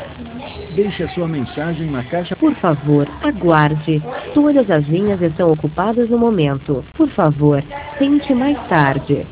Deixe a sua mensagem na caixa. Por favor, aguarde. Todas as linhas estão ocupadas no momento. Por favor, tente mais tarde.